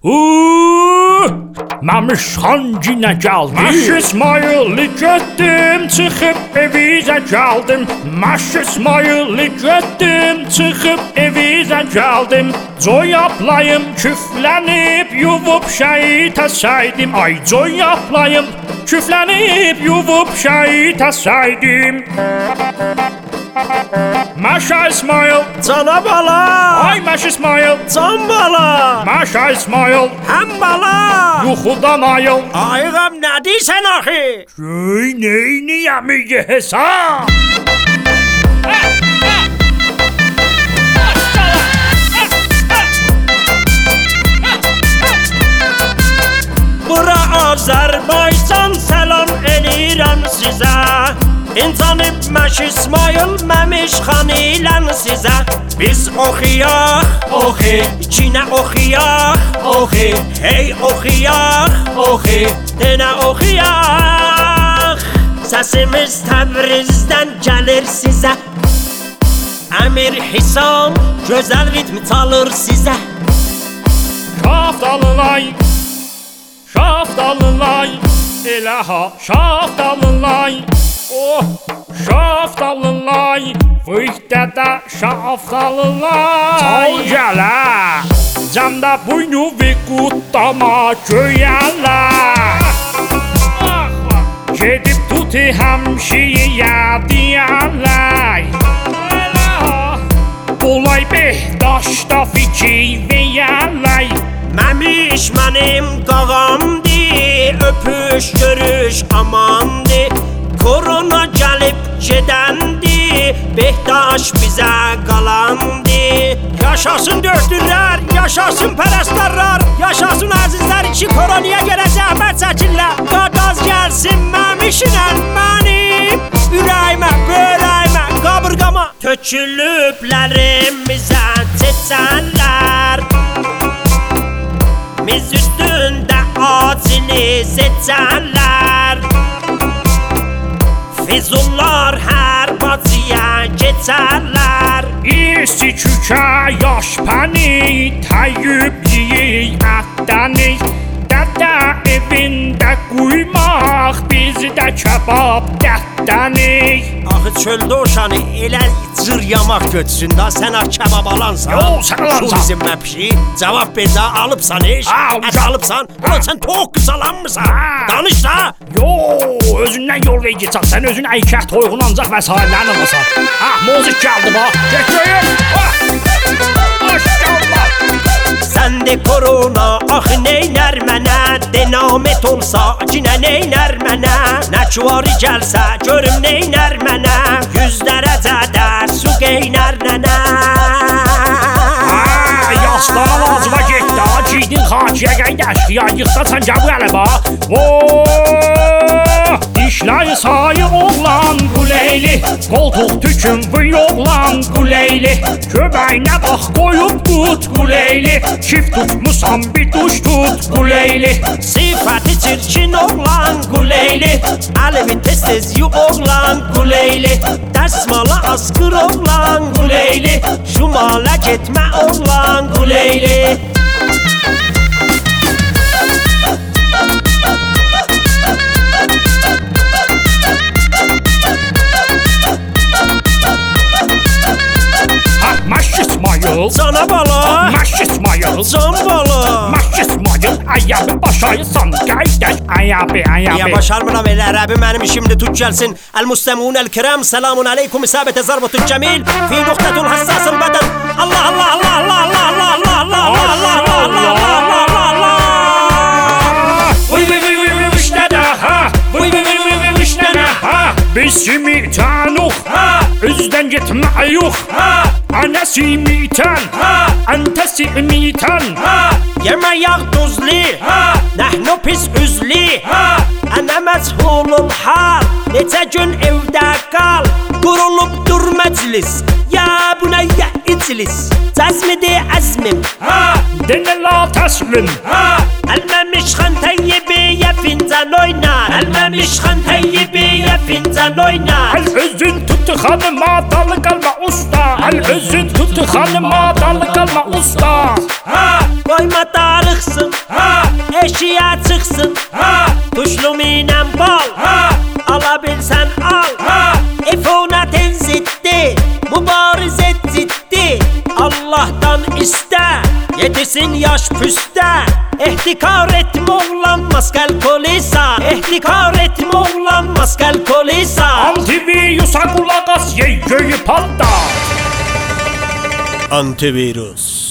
Məmişxan yenə gəldi. Məş İsmaili getdim, çıxıb evizə gəldim. Məş İsmaili getdim, çıxıb evizə gəldim. Coyaplayım küflənib, yuvub şəhitə səydim. Ay coyaplayım küflənib, yuvub şəhitə səydim. Məşə İsmail, Cana bala. ay Məş İsmail, Can bala. Məşə İsmail, Həm bala. yuxudan ayıl. Ayğam nə deyirsən axı? Göy neyniyəm hesab? Bura Azərbaycan, salam eləyirəm sizə. İnsanıb Məş İsmail, Məmişxan ilən sizə. Biz oxuyaq, oxu, içinə oxuyaq, oxu, hey oxuyaq, oxu, yenə oxuyaq. Səsimiz Təbrizdən gəlir sizə. Əmir Hisam gözəl ritm çalır sizə. Şaftalılay, şaftalılay, elə ha şaftalılay. Oh, şaftalılay, fıhtədə şaftalılay. Çal gələ, camda buynu və qutdama göyələ. Gedib tuti həmşiyə deyərlər. Olay Behdaşda fikir verərlər. Məmiş mənim qağamdır, öpüş görüş amandır. Korona gəlib gedəndir, Behdaş bizə qalandır. Yaşasın dördürlər, yaşasın pərəstlərlər, yaşasın əzizlər ki koronaya görə zəhmət çəkirlər. Qadaz gəlsin məmişlə mənim, ürəyimə, börəyimə, qabırqama tökülüblərimizə çeçənlər. Miz üstündə acili seçənlər. Füzullar hər bacıya keçərlər. İsti kükə yaş pəni, təyyübliyi ətdəni. Dədə evində quymaq, bizdə kebab dətdəni. Axı çöldə oşanı elə cır yamaq götsün da sən kebab alansan. Yo, sən alansan. Turizm məpşi, cavab ver də alıbsan iş. Ət alıbsan, ulan sən toğ qısalanmısan. Danış da. Yo, özündən yol ver geçəksən, özün əykət toyğun ancaq vəsaitlərin alasan. Mozik gəldi bax, geçəyim. Maşallah. Səndə korona, axı neynər mənə? Denamet olsa, cinə neynər mənə? Nəçvari gəlsə, görüm neynər mənə? 100 dərəcədə su qeynər nənə. Yastana lazıma getdi, giydin xakiyə qayda əşkiya, yıxdasan gəbu ələ bax. Dişləri sayı oğlan quleyli, qoltuq tükün vıy oğlan quleyli. Köbəyinə bax qoyub qut quleyli, çift tutmusan bir duş tut quleyli. Sifəti çirkin oğlan quleyli, əlimi tez-tez yu oğlan quleyli. Dəsmala asqır oğlan quleyli, şumala getmə oğlan quleyli. Məş İsmail, Cana bala. Məş İsmail, Can bala. Məş İsmail, ayabı başayısan qaydaş, ayabı. Ya başarmıram elə ərəbi mənim işimdir tut gəlsin. Əl-müstəmun əl-kirəm, selamun aleykum isabətə zarbatül cəmil, fi nöqtətul hassasıl bədən. Allah Allah Allah Allah Allah Allah Allah Allah Allah Allah Allah Allah Allah. Vıy vışnədə ha, vıy vışnədə ha. Biz simitənuq, üzdən getmə yux. Ana simitən, əntə simitən. Yemə yağ duzli, nəhnu pis üzli. Ənə məshulul hal, neçə gün evdə qal. Qurulub dur məclis, ya bunayya iclis. Cəzmidir əzmim, Denə la təslim. Əl-Məmişxan təyyibiyyə fincan oynar. Əl-Məmişxan təyyibiyyə fincan oynar. Əl özün tuttu xanıma dalı qalma usta. Əl özün tuttu xanıma dalı qalma usta. Qoyma darıxsın, eşiyə çıxsın, Tuşlum ilə bal, ala bilsən al, İfonətin ziddi, mübarizə ciddi, Allah'tan iste, yetişsin yaş püste, İhtikar etme oğlan maskal kolisa, İhtikar etme oğlan maskal kolisa. Antivirüsa kulak as, ye patlat. Antivirüs.